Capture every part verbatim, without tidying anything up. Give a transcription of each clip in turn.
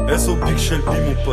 S O Big Shelby mon pote.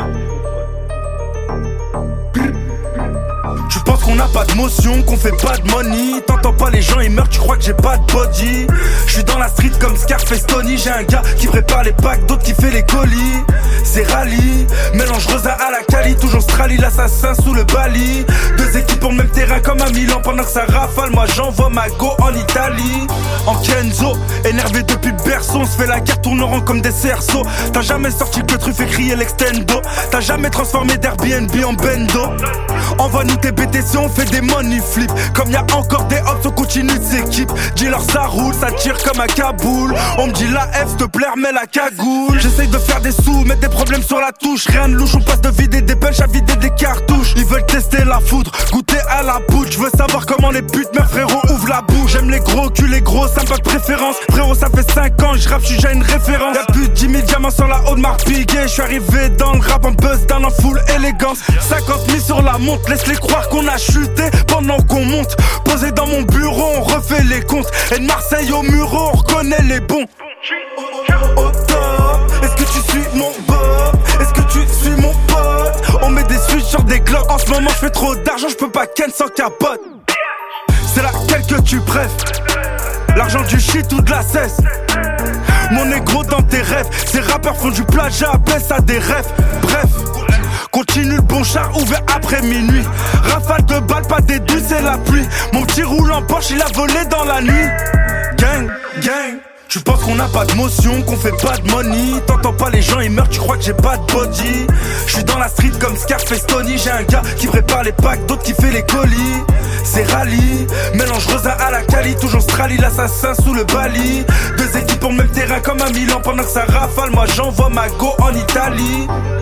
Tu penses qu'on n'a pas de motion, qu'on fait pas de money. T'entends pas les gens ils meurent, tu crois que j'ai pas de body. J'suis dans la street comme Scarface Tony. J'ai un gars qui prépare les packs, d'autres qui fait les colis. C'est rallye, mélange rosa à la Cali. Toujours Strali, l'assassin sous le Bali. Deux équipes pour le même terrain comme à Milan. Pendant que ça rafale, moi j'envoie ma go en Italie. En Kenzo, énervé depuis le berceau. On se fait la guerre, tourne en rang comme des cerceaux. T'as jamais sorti que le truc fait crier l'extendo. T'as jamais transformé d'Airbnb en bendo. Envoie-nous tes B T C, on fait des money flip. Comme y'a encore des hops, on continue de s'équipe. Dis-leur ça roule, ça tire comme à Kaboul. On me dit la F, s'te plaît, remets la cagoule. J'essaye de faire des sous, mettre des problèmes sur la touche. Rien de louche, on passe de vider des punch à vider des cartouches. Ils veulent tester la foudre, goûter à la poudre. Je veux savoir comment les putes, mes frérots, ouvrent la bouche. J'aime les gros culs, les gros, ça me pas de préférence. Frérot, ça fait cinq ans, je rappe, j'suis déjà une référence. Y'a plus de dix mille diamants sur la haute marque Piguet. J'suis arrivé dans le rap en buzz down en full élégance. cinquante mille sur la montre, laisse-les croire qu'on a chuté pendant qu'on monte. Posé dans mon bureau, on refait les comptes. Et de Marseille au Muro, on reconnaît les bons. Au top, est-ce que tu suis mon bob? Est-ce que tu suis mon pote? On met des switches sur des glocks. En ce moment je fais trop d'argent, je peux pas ken sans capote. C'est laquelle que tu préfères? L'argent du shit ou de la cesse? Mon négro dans tes rêves. Ces rappeurs font du plagiat, baisse à des rêves. Bref, continue le bon char ouvert après minuit. Rafale de balles, pas des douces, c'est la pluie. Mon petit roulant Porsche, il a volé dans la nuit. Gang, gang. Tu penses qu'on n'a pas de motion, qu'on fait pas de money. T'entends pas les gens ils meurent, tu crois que j'ai pas de body. J'suis dans la street comme Scarface Tony. J'ai un gars qui prépare les packs, d'autres qui fait les colis. C'est rallye, mélange rosa à la Cali. Toujours Strali, l'assassin sous le Bali. Deux équipes pour le même terrain comme à Milan. Pendant que ça rafale, moi j'envoie ma go en Italie.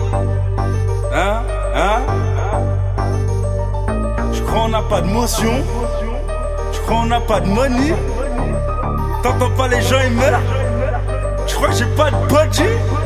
Hein, hein. J'crois on n'a pas de motion. J'crois on n'a pas de money. T'entends pas les gens ils meurent. Tu crois que j'ai pas de body?